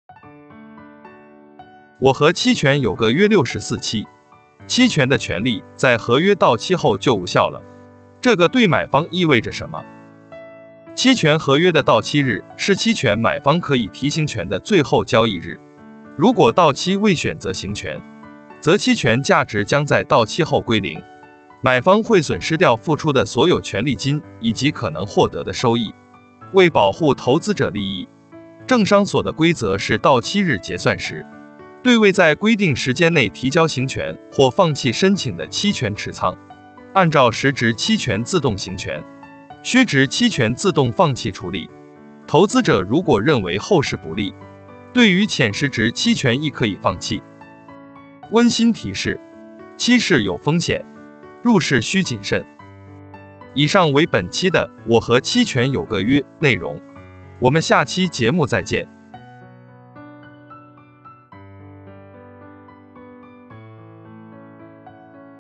我和期权有个约64期，期权的权利在合约到期后就无效了。这个对买方意味着什么？期权合约的到期日是期权买方可以提行权的最后交易日。如果到期未选择行权，则期权价值将在到期后归零，买方会损失掉付出的所有权利金以及可能获得的收益。为保护投资者利益，证商所的规则是到期日结算时，对未在规定时间内提交行权或放弃申请的期权持仓，按照实质期权自动行权，虚值期权自动放弃处理。投资者如果认为后市不利，对于浅实值期权亦可以放弃。温馨提示：期市有风险，入市需谨慎。以上为本期的我和期权有个约内容，我们下期节目再见。